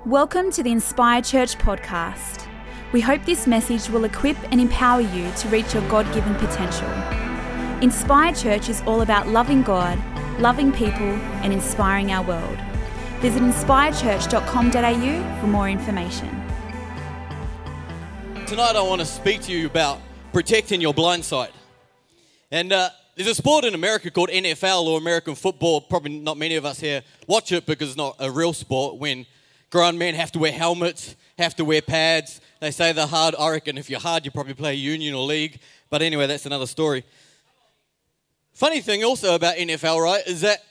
Welcome to the Inspire Church podcast. We hope this message will equip and empower you to reach your God-given potential. Inspire Church is all about loving God, loving people, and inspiring our world. Visit inspirechurch.com.au for more information. Tonight I want to speak to you about protecting your blind side. And there's a sport in America called NFL or American football. Probably not many of us here watch it because it's not a real sport when grown men have to wear helmets, have to wear pads. They say they're hard. I reckon if you're hard, you probably play union or league. But anyway, that's another story. Funny thing also about NFL, right, is that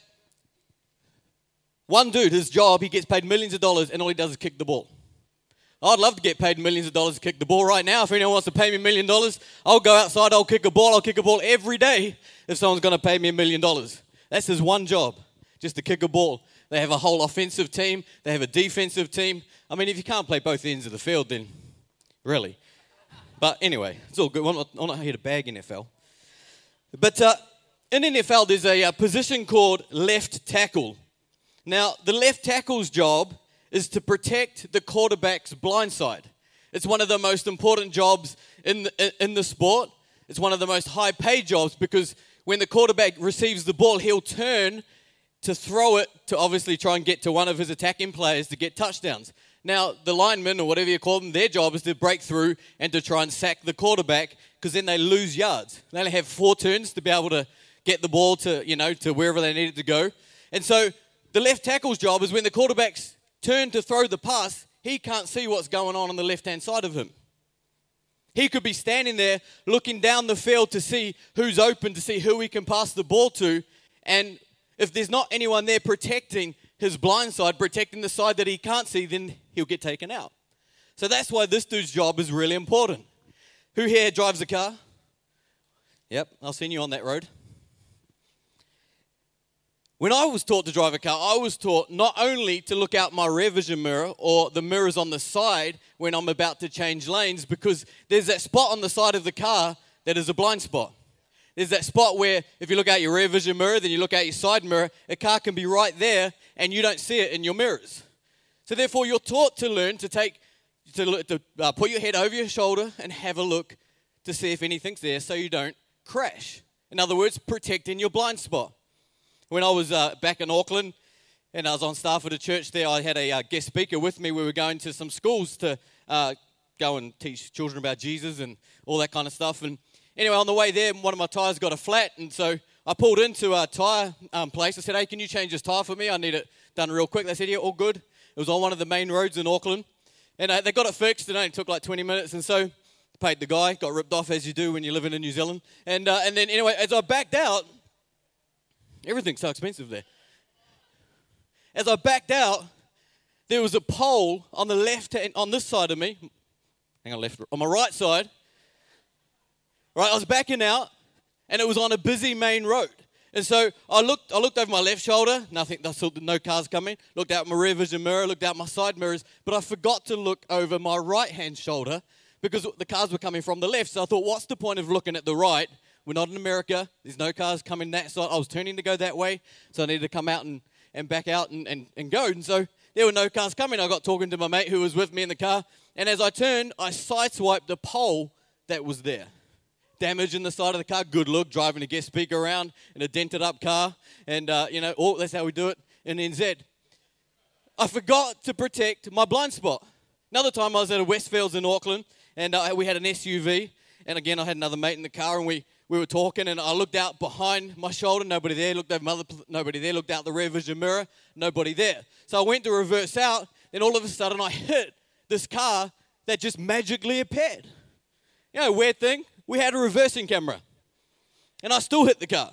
one dude, his job, he gets paid millions of dollars and all he does is kick the ball. I'd love to get paid millions of dollars to kick the ball right now. If anyone wants to pay me $1 million, I'll go outside, I'll kick a ball. I'll kick a ball every day if someone's going to pay me $1 million. That's his one job, just to kick a ball. They have a whole offensive team. They have a defensive team. I mean, if you can't play both ends of the field, then really. But anyway, it's all good. I'm not here to bag NFL. But in NFL, there's a position called left tackle. Now, the left tackle's job is to protect the quarterback's blind side. It's one of the most important jobs in the sport. It's one of the most high-paid jobs because when the quarterback receives the ball, he'll turn to throw it to obviously try and get to one of his attacking players to get touchdowns. Now, the linemen, or whatever you call them, their job is to break through and to try and sack the quarterback because then they lose yards. They only have 4 turns to be able to get the ball to wherever they need it to go. And so the left tackle's job is when the quarterback's turn to throw the pass, he can't see what's going on the left-hand side of him. He could be standing there looking down the field to see who's open, to see who he can pass the ball to, and if there's not anyone there protecting his blind side, protecting the side that he can't see, then he'll get taken out. So that's why this dude's job is really important. Who here drives a car? Yep, I've seen you on that road. When I was taught to drive a car, I was taught not only to look out my rear vision mirror or the mirrors on the side when I'm about to change lanes, because there's that spot on the side of the car that is a blind spot. There's that spot where if you look out your rear vision mirror, then you look out your side mirror, a car can be right there and you don't see it in your mirrors. So therefore, you're taught to learn to put your head over your shoulder and have a look to see if anything's there so you don't crash. In other words, protecting your blind spot. When I was back in Auckland and I was on staff at a church there, I had a guest speaker with me. We were going to some schools to go and teach children about Jesus and all that kind of stuff. And anyway, on the way there, one of my tyres got a flat, and so I pulled into a tyre place. I said, hey, can you change this tyre for me? I need it done real quick. They said, yeah, all good. It was on one of the main roads in Auckland. And they got it fixed. It only took like 20 minutes, and so paid the guy. Got ripped off, as you do when you're living in New Zealand. And then anyway, as I backed out, everything's so expensive there. As I backed out, there was a pole on the left hand, on this side of me. On my right side. Right, I was backing out, and it was on a busy main road. And so I looked over my left shoulder, nothing, I saw no cars coming. Looked out my rear vision mirror, looked out my side mirrors, but I forgot to look over my right-hand shoulder because the cars were coming from the left. So I thought, what's the point of looking at the right? We're not in America. There's no cars coming that side. I was turning to go that way, so I needed to come out and back out and go. And so there were no cars coming. I got talking to my mate who was with me in the car, and as I turned, I sideswiped the pole that was there. Damage in the side of the car, good look, driving a guest speaker around in a dented up car, and that's how we do it in NZ. I forgot to protect my blind spot. Another time I was at a Westfields in Auckland, and we had an SUV, and again I had another mate in the car, and we were talking, and I looked out behind my shoulder, nobody there, looked over nobody there, looked out the rear vision mirror, nobody there. So I went to reverse out, then all of a sudden I hit this car that just magically appeared. You know, weird thing, we had a reversing camera, and I still hit the car.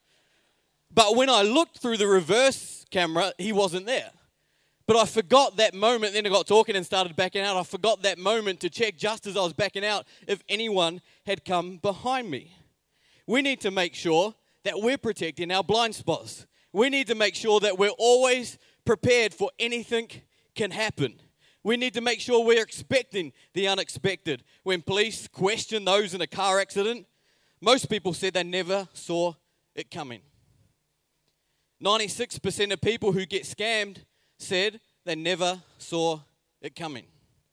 But when I looked through the reverse camera, he wasn't there. But I forgot that moment, then I got talking and started backing out. I forgot that moment to check just as I was backing out if anyone had come behind me. We need to make sure that we're protecting our blind spots. We need to make sure that we're always prepared for anything can happen. We need to make sure we're expecting the unexpected. When police question those in a car accident, most people said they never saw it coming. 96% of people who get scammed said they never saw it coming?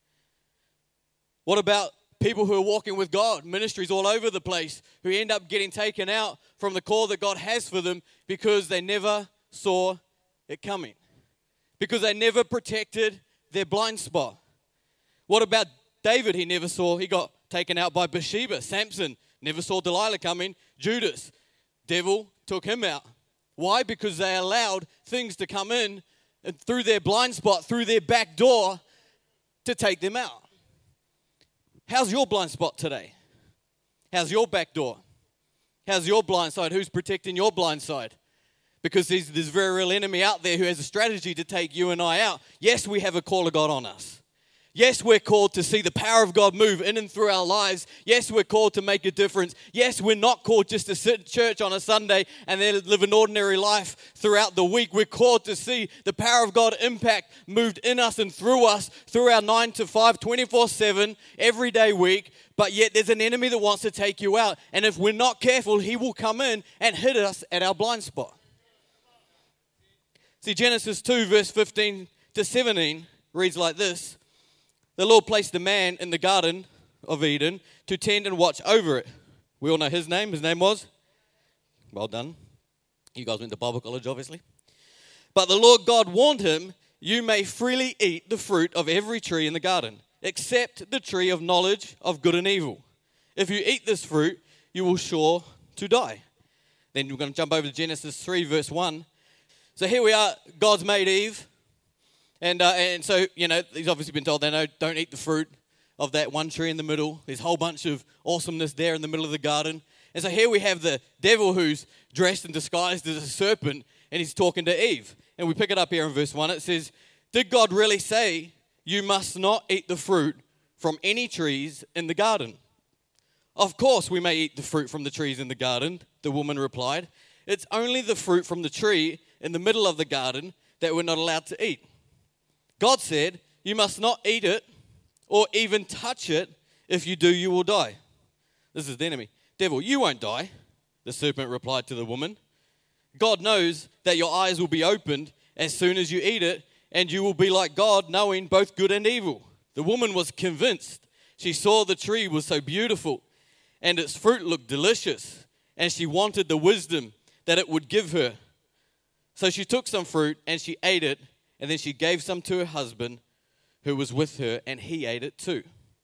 What about people who are walking with God, ministries all over the place, who end up getting taken out from the call that God has for them because they never saw it coming? Because they never protected their blind spot. What about David? He got taken out by Bathsheba. Samson never saw Delilah coming. Judas, devil took him out. Why? Because they allowed things to come in and through their blind spot, through their back door, to take them out. How's your blind spot today? How's your back door? How's your blind side? Who's protecting your blind side? Because there's this very real enemy out there who has a strategy to take you and I out. Yes, we have a call of God on us. Yes, we're called to see the power of God move in and through our lives. Yes, we're called to make a difference. Yes, we're not called just to sit in church on a Sunday and then live an ordinary life throughout the week. We're called to see the power of God impact moved in us and through us, through our 9 to 5, 24/7, everyday week. But yet there's an enemy that wants to take you out. And if we're not careful, he will come in and hit us at our blind spot. See, Genesis 2, verse 15 to 17 reads like this. The Lord placed the man in the Garden of Eden to tend and watch over it. We all know his name. His name was? Well done. You guys went to Bible college, obviously. But the Lord God warned him, you may freely eat the fruit of every tree in the garden, except the tree of knowledge of good and evil. If you eat this fruit, you will sure to die. Then we're going to jump over to Genesis 3, verse 1. So here we are. God's made Eve. And so, he's obviously been told, don't eat the fruit of that one tree in the middle. There's a whole bunch of awesomeness there in the middle of the garden. And so here we have the devil who's dressed and disguised as a serpent, and he's talking to Eve. And we pick it up here in verse 1. It says, did God really say, you must not eat the fruit from any trees in the garden? Of course we may eat the fruit from the trees in the garden, the woman replied. It's only the fruit from the tree in the middle of the garden that we're not allowed to eat. God said, you must not eat it or even touch it. If you do, you will die. This is the enemy. Devil, you won't die, the serpent replied to the woman. God knows that your eyes will be opened as soon as you eat it, and you will be like God, knowing both good and evil. The woman was convinced. She saw the tree was so beautiful, and its fruit looked delicious, and she wanted the wisdom that it would give her. So she took some fruit, and she ate it. And then she gave some to her husband who was with her, and he ate it too.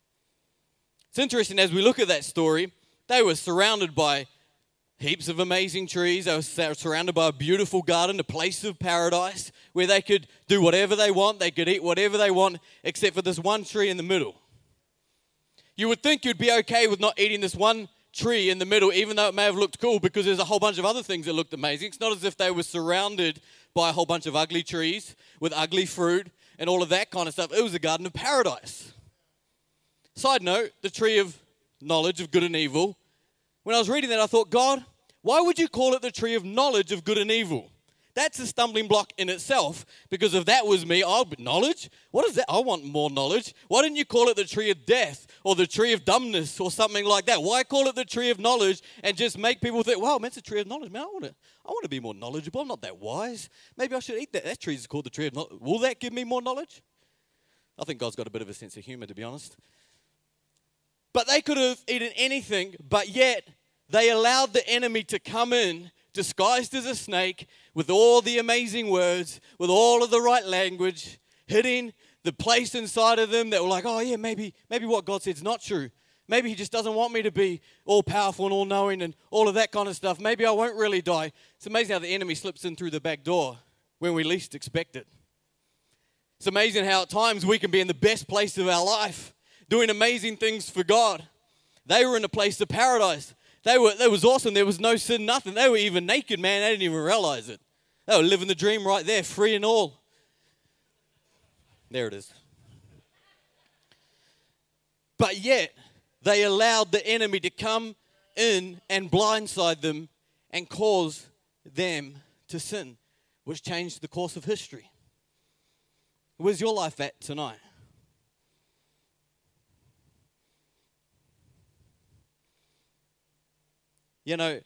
It's interesting, as we look at that story, they were surrounded by heaps of amazing trees. They were surrounded by a beautiful garden, a place of paradise, where they could do whatever they want. They could eat whatever they want, except for this one tree in the middle. You would think you'd be okay with not eating this one tree in the middle, even though it may have looked cool, because there's a whole bunch of other things that looked amazing. It's not as if they were surrounded by a whole bunch of ugly trees with ugly fruit and all of that kind of stuff. It was a garden of paradise. Side note, the tree of knowledge of good and evil. When I was reading that, I thought, God, why would you call it the tree of knowledge of good and evil? That's a stumbling block in itself, because if that was me, knowledge? What is that? I want more knowledge. Why didn't you call it the tree of death or the tree of dumbness or something like that? Why call it the tree of knowledge and just make people think, wow, man, it's a tree of knowledge. Man, I want to be more knowledgeable. I'm not that wise. Maybe I should eat that. That tree is called the tree of knowledge. Will that give me more knowledge? I think God's got a bit of a sense of humor, to be honest. But they could have eaten anything, but yet they allowed the enemy to come in disguised as a snake, with all the amazing words, with all of the right language, hitting the place inside of them that were like, oh yeah, maybe what God said is not true. Maybe he just doesn't want me to be all-powerful and all-knowing and all of that kind of stuff. Maybe I won't really die. It's amazing how the enemy slips in through the back door when we least expect it. It's amazing how at times we can be in the best place of our life, doing amazing things for God. They were in a place of paradise. That was awesome. There was no sin, nothing. They were even naked, man. They didn't even realize it. They were living the dream right there, free and all. There it is. But yet, they allowed the enemy to come in and blindside them and cause them to sin, which changed the course of history. Where's your life at tonight? You know,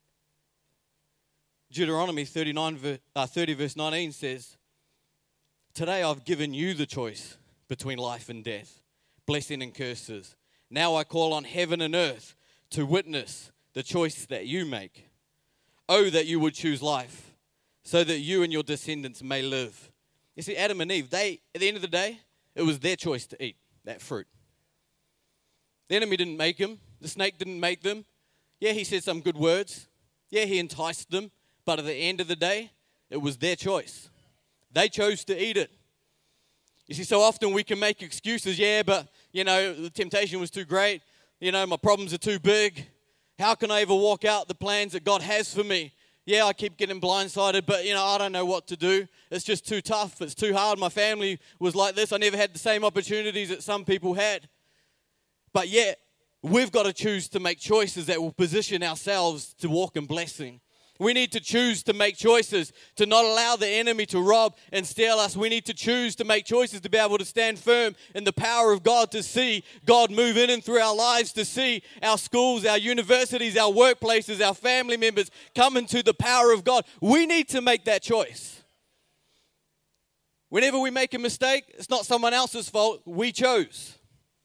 Deuteronomy 30 verse 19 says, today I've given you the choice between life and death, blessing and curses. Now I call on heaven and earth to witness the choice that you make. Oh, that you would choose life, so that you and your descendants may live. You see, Adam and Eve, at the end of the day, it was their choice to eat that fruit. The enemy didn't make them. The snake didn't make them. Yeah, he said some good words. Yeah, he enticed them. But at the end of the day, it was their choice. They chose to eat it. You see, so often we can make excuses. Yeah, but, the temptation was too great. My problems are too big. How can I ever walk out the plans that God has for me? Yeah, I keep getting blindsided, but, I don't know what to do. It's just too tough. It's too hard. My family was like this. I never had the same opportunities that some people had. But yet, we've got to choose to make choices that will position ourselves to walk in blessing. We need to choose to make choices to not allow the enemy to rob and steal us. We need to choose to make choices to be able to stand firm in the power of God, to see God move in and through our lives, to see our schools, our universities, our workplaces, our family members come into the power of God. We need to make that choice. Whenever we make a mistake, it's not someone else's fault. We chose.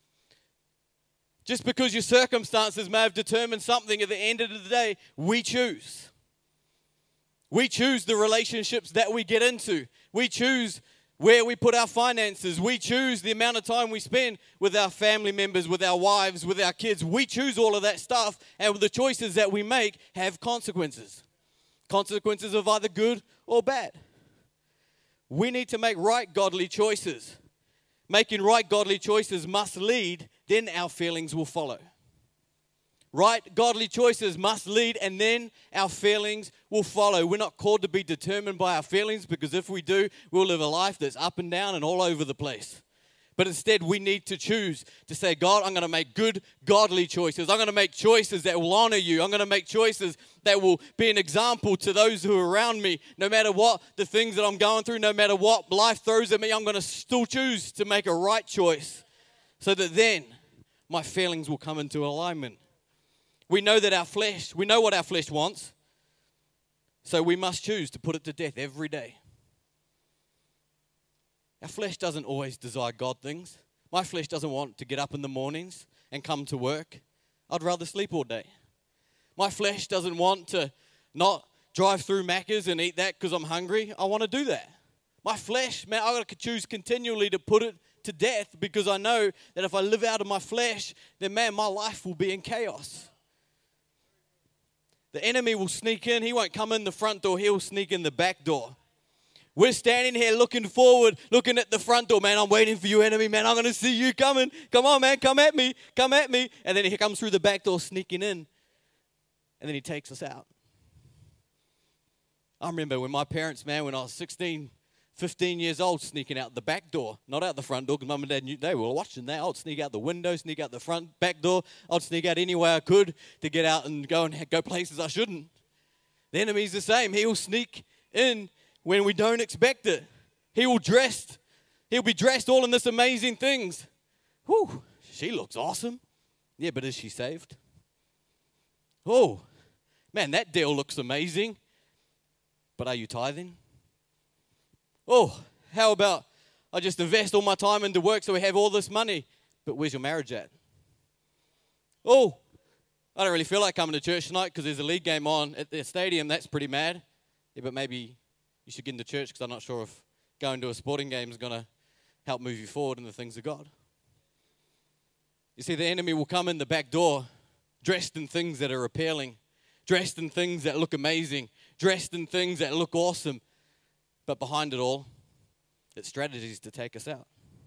Just because your circumstances may have determined something, at the end of the day, we choose. We choose the relationships that we get into. We choose where we put our finances. We choose the amount of time we spend with our family members, with our wives, with our kids. We choose all of that stuff, and the choices that we make have consequences. Consequences of either good or bad. We need to make right godly choices. Making right godly choices must lead, then our feelings will follow. Right godly choices must lead, and then our feelings will follow. We're not called to be determined by our feelings, because if we do, we'll live a life that's up and down and all over the place. But instead, we need to choose to say, God, I'm going to make good, godly choices. I'm going to make choices that will honor you. I'm going to make choices that will be an example to those who are around me. No matter what the things that I'm going through, no matter what life throws at me, I'm going to still choose to make a right choice, so that then my feelings will come into alignment. We know that we know what our flesh wants, so we must choose to put it to death every day. Our flesh doesn't always desire God things. My flesh doesn't want to get up in the mornings and come to work. I'd rather sleep all day. My flesh doesn't want to not drive through Macca's and eat that because I'm hungry. I want to do that. My flesh, man, I've got to choose continually to put it to death, because I know that if I live out of my flesh, then, man, my life will be in chaos. The enemy will sneak in. He won't come in the front door. He'll sneak in the back door. We're standing here looking forward, looking at the front door. Man, I'm waiting for you, enemy. Man, I'm going to see you coming. Come on, man. Come at me. Come at me. And then he comes through the back door sneaking in. And then he takes us out. I remember when my parents, man, when I was 16, 15 years old, sneaking out the back door, not out the front door, because mum and dad knew they were watching that. I'd sneak out the window, sneak out the front back door. I'd sneak out any way I could to get out and go places I shouldn't. The enemy's the same. He'll sneak in when we don't expect it. He'll be dressed all in this amazing things. Whew, she looks awesome. Yeah, but is she saved? Oh, man, that deal looks amazing. But are you tithing? Oh, how about I just invest all my time into work so we have all this money, but where's your marriage at? Oh, I don't really feel like coming to church tonight because there's a league game on at the stadium. That's pretty mad. Yeah, but maybe you should get into church, because I'm not sure if going to a sporting game is going to help move you forward in the things of God. You see, the enemy will come in the back door dressed in things that are appealing, dressed in things that look amazing, dressed in things that look awesome. But behind it all, it's strategies to take us out.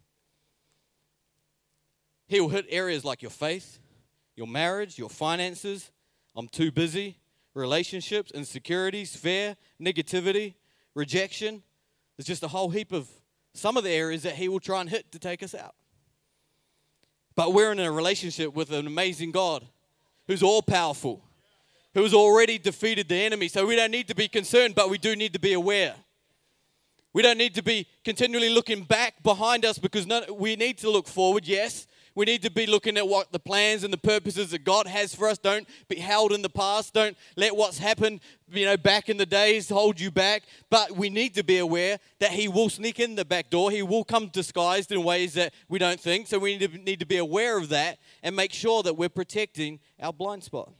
He will hit areas like your faith, your marriage, your finances, I'm too busy, relationships, insecurities, fear, negativity, rejection. There's just a whole heap of some of the areas that he will try and hit to take us out. But we're in a relationship with an amazing God who's all-powerful, who's already defeated the enemy. So we don't need to be concerned, but we do need to be aware. We don't need to be continually looking back behind us, because we need to look forward, yes. We need to be looking at what the plans and the purposes that God has for us. Don't be held in the past. Don't let what's happened, back in the days hold you back. But we need to be aware that He will sneak in the back door. He will come disguised in ways that we don't think. So we need to be aware of that and make sure that we're protecting our blind spot.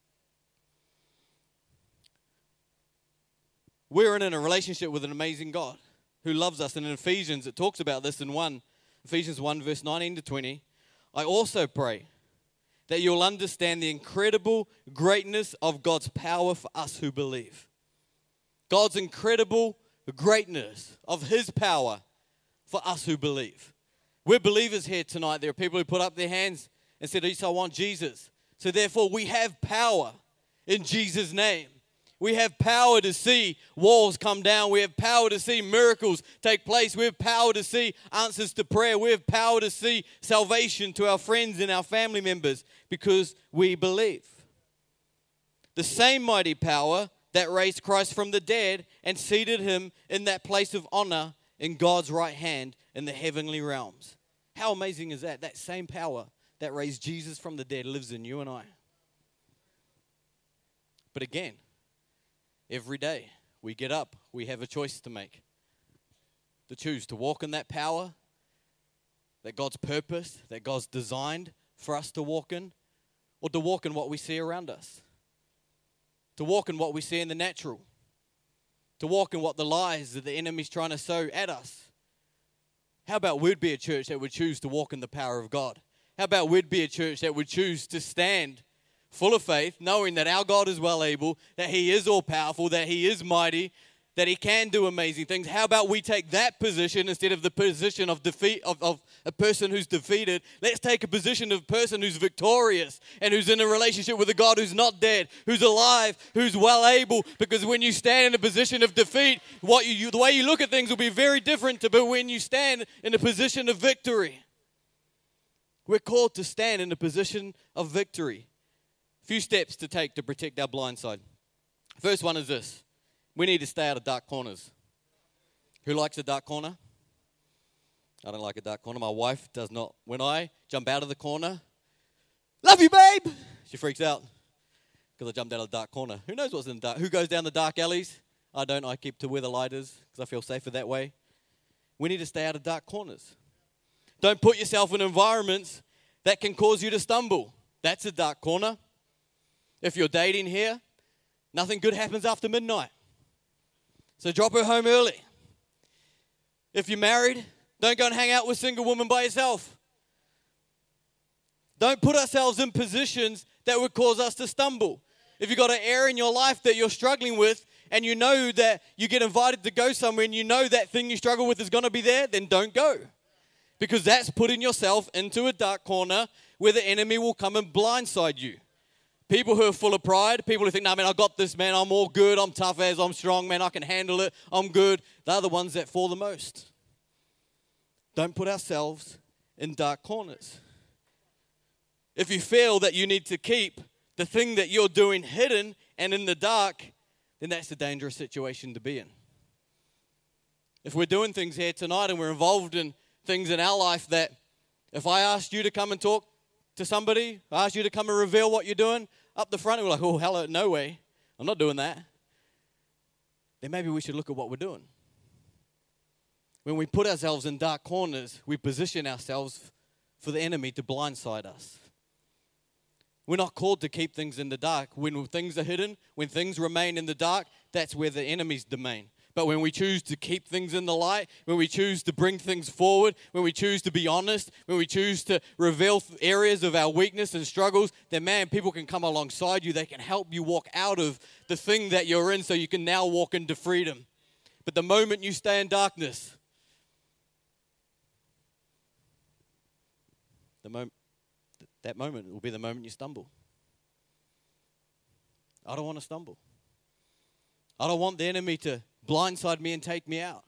We're in a relationship with an amazing God who loves us. And in Ephesians, it talks about this in Ephesians 1, verse 19 to 20. I also pray that you'll understand the incredible greatness of God's power for us who believe. God's incredible greatness of His power for us who believe. We're believers here tonight. There are people who put up their hands and said, I want Jesus. So therefore, we have power in Jesus' name. We have power to see walls come down. We have power to see miracles take place. We have power to see answers to prayer. We have power to see salvation to our friends and our family members because we believe. The same mighty power that raised Christ from the dead and seated Him in that place of honor in God's right hand in the heavenly realms. How amazing is that? That same power that raised Jesus from the dead lives in you and I. But again, every day we get up, we have a choice to make. To choose to walk in that power that God's purposed, that God's designed for us to walk in, or to walk in what we see around us. To walk in what we see in the natural. To walk in what the lies that the enemy's trying to sow at us. How about we'd be a church that would choose to walk in the power of God? How about we'd be a church that would choose to stand full of faith, knowing that our God is well able, that He is all powerful, that He is mighty, that He can do amazing things. How about we take that position instead of the position of defeat of a person who's defeated? Let's take a position of a person who's victorious and who's in a relationship with a God who's not dead, who's alive, who's well able. Because when you stand in a position of defeat, the way you look at things will be very different to when you stand in a position of victory. We're called to stand in a position of victory. A few steps to take to protect our blind side. First one is this. We need to stay out of dark corners. Who likes a dark corner? I don't like a dark corner. My wife does not. When I jump out of the corner, love you, babe, she freaks out because I jumped out of the dark corner. Who knows what's in the dark? Who goes down the dark alleys? I don't. I keep to where the light is because I feel safer that way. We need to stay out of dark corners. Don't put yourself in environments that can cause you to stumble. That's a dark corner. If you're dating here, nothing good happens after midnight. So drop her home early. If you're married, don't go and hang out with a single woman by yourself. Don't put ourselves in positions that would cause us to stumble. If you've got an area in your life that you're struggling with and you know that you get invited to go somewhere and you know that thing you struggle with is going to be there, then don't go. Because that's putting yourself into a dark corner where the enemy will come and blindside you. People who are full of pride, people who think, man, I got this, man, I'm all good, I'm tough as, I'm strong, man, I can handle it, I'm good. They're the ones that fall the most. Don't put ourselves in dark corners. If you feel that you need to keep the thing that you're doing hidden and in the dark, then that's a dangerous situation to be in. If we're doing things here tonight and we're involved in things in our life that if I asked you to come and talk to somebody, I asked you to come and reveal what you're doing up the front, and we're like, oh, hello, no way, I'm not doing that. Then maybe we should look at what we're doing. When we put ourselves in dark corners, we position ourselves for the enemy to blindside us. We're not called to keep things in the dark. When things are hidden, when things remain in the dark, that's where the enemy's domain. But when we choose to keep things in the light, when we choose to bring things forward, when we choose to be honest, when we choose to reveal areas of our weakness and struggles, then man, people can come alongside you. They can help you walk out of the thing that you're in so you can now walk into freedom. But the moment you stay in darkness, that moment will be the moment you stumble. I don't want to stumble. I don't want the enemy to blindside me and take me out.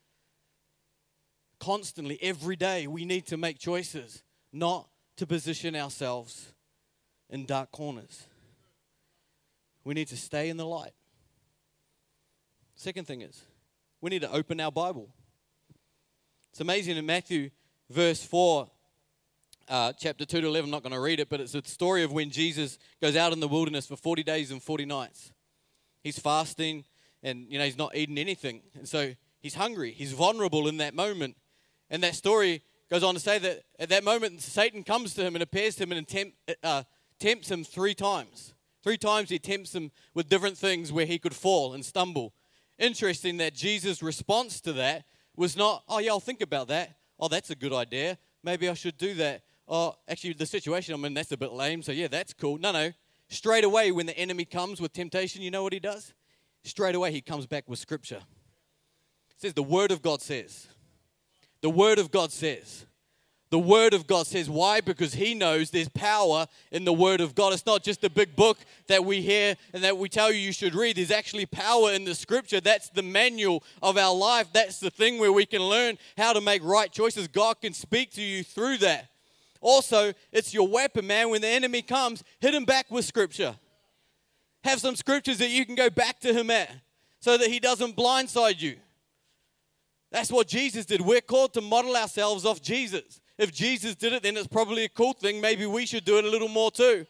Constantly, every day, we need to make choices not to position ourselves in dark corners. We need to stay in the light. Second thing is, we need to open our Bible. It's amazing in Matthew verse 4, chapter 2 to 11. I'm not going to read it, but it's a story of when Jesus goes out in the wilderness for 40 days and 40 nights. He's fasting and, he's not eating anything. And so he's hungry. He's vulnerable in that moment. And that story goes on to say that at that moment, Satan comes to him and appears to him and tempts him 3 times. 3 times he tempts him with different things where he could fall and stumble. Interesting that Jesus' response to that was not, oh yeah, I'll think about that. Oh, that's a good idea. Maybe I should do that. Oh, actually, the situation I'm in, that's a bit lame, so yeah, that's cool. No. Straight away, when the enemy comes with temptation, you know what he does? Straight away, he comes back with Scripture. It says, the Word of God says. The Word of God says. The Word of God says. Why? Because he knows there's power in the Word of God. It's not just a big book that we hear and that we tell you should read. There's actually power in the Scripture. That's the manual of our life. That's the thing where we can learn how to make right choices. God can speak to you through that. Also, it's your weapon, man. When the enemy comes, hit him back with Scripture. Have some scriptures that you can go back to him at so that he doesn't blindside you. That's what Jesus did. We're called to model ourselves off Jesus. If Jesus did it, then it's probably a cool thing. Maybe we should do it a little more too.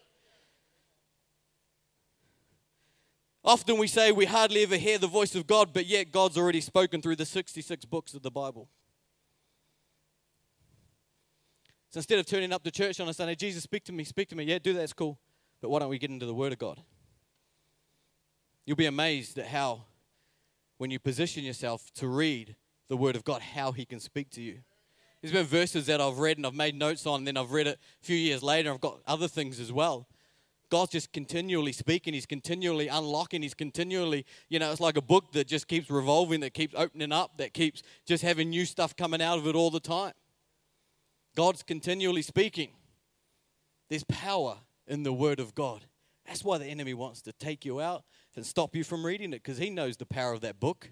Often we say we hardly ever hear the voice of God, but yet God's already spoken through the 66 books of the Bible. So instead of turning up to church on a Sunday, Jesus, speak to me. Yeah, do that, it's cool. But why don't we get into the Word of God? You'll be amazed at how, when you position yourself to read the Word of God, how He can speak to you. There's been verses that I've read and I've made notes on, and then I've read it a few years later. I've got other things as well. God's just continually speaking. He's continually unlocking. He's continually, it's like a book that just keeps revolving, that keeps opening up, that keeps just having new stuff coming out of it all the time. God's continually speaking. There's power in the Word of God. That's why the enemy wants to take you out and stop you from reading it, because he knows the power of that book.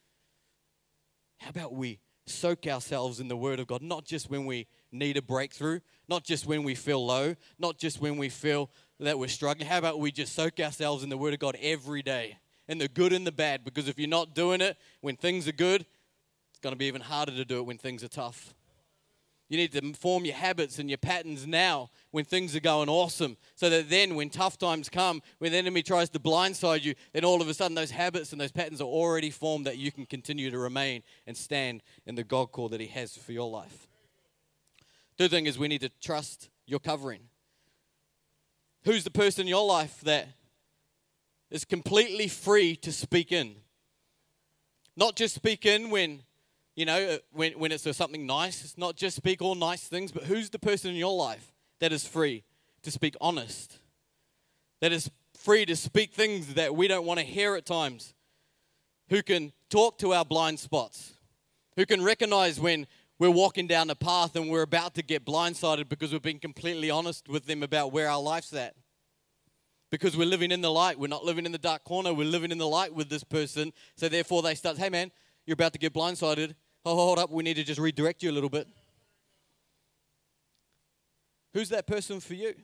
How about we soak ourselves in the Word of God, not just when we need a breakthrough, not just when we feel low, not just when we feel that we're struggling. How about we just soak ourselves in the Word of God every day, in the good and the bad, because if you're not doing it when things are good, it's going to be even harder to do it when things are tough. You need to form your habits and your patterns now when things are going awesome, so that then when tough times come, when the enemy tries to blindside you, then all of a sudden those habits and those patterns are already formed that you can continue to remain and stand in the God call that He has for your life. Third thing is we need to trust your covering. Who's the person in your life that is completely free to speak in? Not just speak in when it's something nice. It's not just speak all nice things, but who's the person in your life that is free to speak honest? That is free to speak things that we don't want to hear at times? Who can talk to our blind spots? Who can recognize when we're walking down the path and we're about to get blindsided because we've been completely honest with them about where our life's at? Because we're living in the light. We're not living in the dark corner. We're living in the light with this person. So therefore they start, hey man, you're about to get blindsided. Oh, hold up, we need to just redirect you a little bit. Who's that person for you?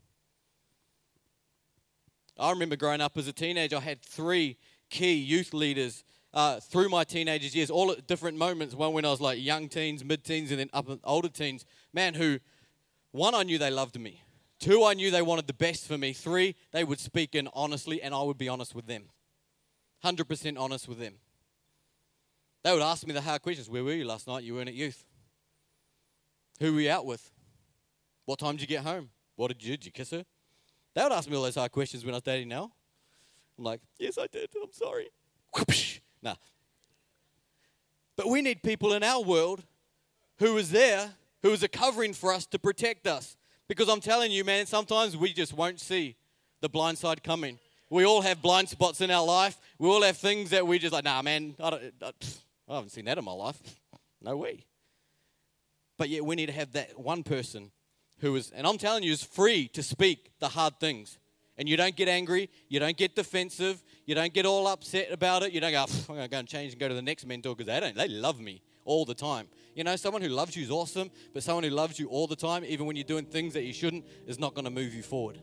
I remember growing up as a teenager, I had 3 key youth leaders through my teenagers years, all at different moments. One when I was like young teens, mid-teens, and then up older teens. Man, who, 1, I knew they loved me. 2, I knew they wanted the best for me. 3, they would speak in honestly, and I would be honest with them. 100% honest with them. They would ask me the hard questions. Where were you last night? You weren't at youth. Who were you out with? What time did you get home? What did you do? Did you kiss her? They would ask me all those hard questions when I was dating now. I'm like, yes, I did. I'm sorry. Nah. But we need people in our world who is there, who is a covering for us to protect us. Because I'm telling you, man, sometimes we just won't see the blind side coming. We all have blind spots in our life. We all have things that we just like, nah, man, I haven't seen that in my life. No way. But yet we need to have that one person who is, and I'm telling you, is free to speak the hard things. And you don't get angry. You don't get defensive. You don't get all upset about it. You don't go, I'm going to go and change and go to the next mentor because they love me all the time. Someone who loves you is awesome, but someone who loves you all the time, even when you're doing things that you shouldn't, is not going to move you forward.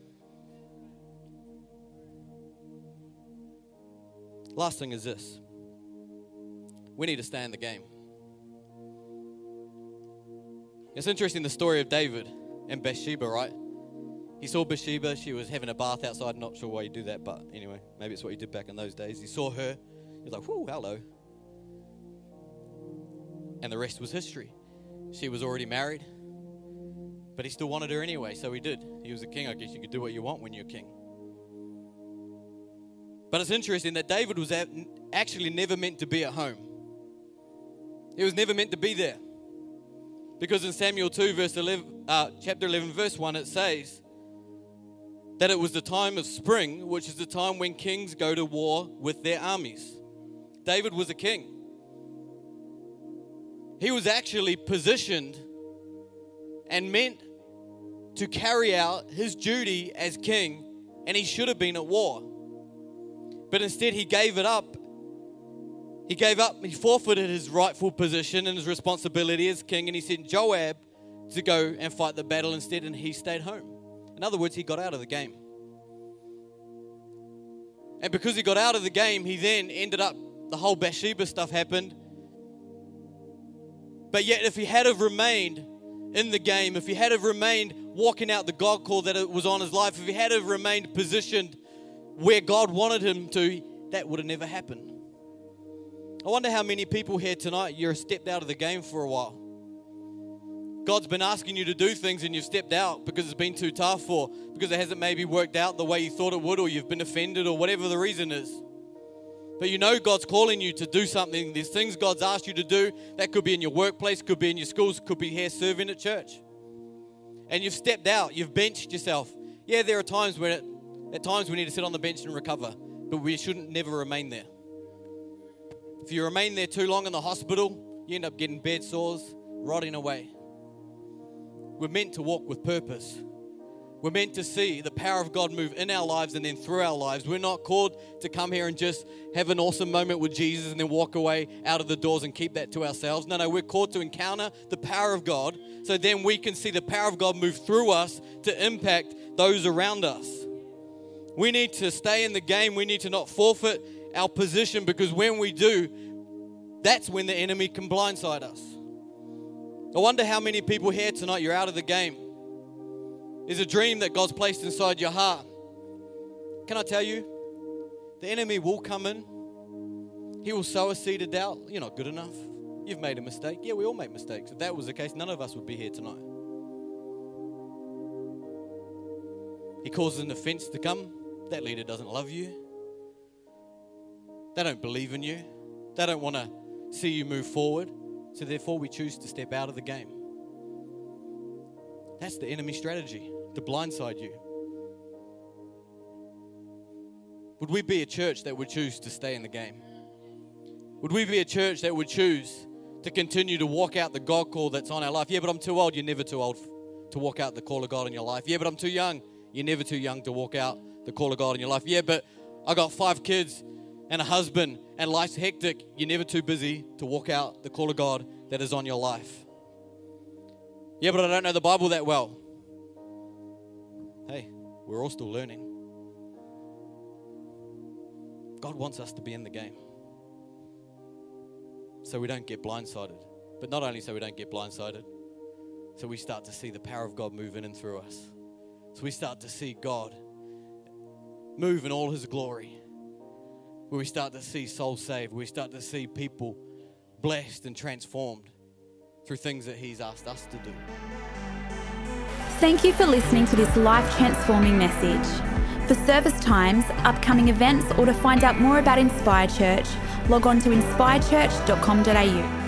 Last thing is this. We need to stay in the game. It's interesting, the story of David and Bathsheba, right? He saw Bathsheba. She was having a bath outside. Not sure why you do that, but anyway, maybe it's what you did back in those days. He saw her. He was like, whoo, hello. And the rest was history. She was already married, but he still wanted her anyway, so he did. He was a king. I guess you could do what you want when you're king. But it's interesting that David was actually never meant to be at home. He was never meant to be there. Because in Samuel 2, chapter 11, verse 1, it says that it was the time of spring, which is the time when kings go to war with their armies. David was a king. He was actually positioned and meant to carry out his duty as king, and he should have been at war. But instead he gave it up. He forfeited his rightful position and his responsibility as king, and he sent Joab to go and fight the battle instead, and he stayed home. In other words, he got out of the game. And because he got out of the game, he then ended up, the whole Bathsheba stuff happened. But yet if he had have remained in the game, if he had have remained walking out the God call that it was on his life, if he had have remained positioned where God wanted him to, that would have never happened. I wonder how many people here tonight, you're stepped out of the game for a while. God's been asking you to do things and you've stepped out because it's been too tough, or because it hasn't maybe worked out the way you thought it would, or you've been offended, or whatever the reason is. But you know God's calling you to do something. There's things God's asked you to do. That could be in your workplace, could be in your schools, could be here serving at church. And you've stepped out, you've benched yourself. Yeah, there are times when at times we need to sit on the bench and recover, but we shouldn't never remain there. If you remain there too long in the hospital, you end up getting bed sores, rotting away. We're meant to walk with purpose. We're meant to see the power of God move in our lives and then through our lives. We're not called to come here and just have an awesome moment with Jesus and then walk away out of the doors and keep that to ourselves. No, we're called to encounter the power of God so then we can see the power of God move through us to impact those around us. We need to stay in the game. We need to not forfeit our position, because when we do, that's when the enemy can blindside us. I wonder how many people here tonight, you're out of the game. There's a dream that God's placed inside your heart. Can I tell you, the enemy will come in. He will sow a seed of doubt. You're not good enough. You've made a mistake. Yeah, we all make mistakes. If that was the case, none of us would be here tonight. He causes an offense to come. That leader doesn't love you. They don't believe in you. They don't want to see you move forward. So therefore we choose to step out of the game. That's the enemy strategy, to blindside you. Would we be a church that would choose to stay in the game? Would we be a church that would choose to continue to walk out the God call that's on our life? Yeah, but I'm too old. You're never too old to walk out the call of God in your life. Yeah, but I'm too young. You're never too young to walk out the call of God in your life. Yeah, but I got 5 kids and a husband and life's hectic. You're never too busy to walk out the call of God that is on your life. Yeah, but I don't know the Bible that well. Hey, we're all still learning. God wants us to be in the game so we don't get blindsided. But not only so we don't get blindsided, so we start to see the power of God move in and through us. So we start to see God move in all His glory. Where we start to see souls saved. Where we start to see people blessed and transformed through things that He's asked us to do. Thank you for listening to this life-transforming message. For service times, upcoming events, or to find out more about Inspire Church, log on to inspirechurch.com.au.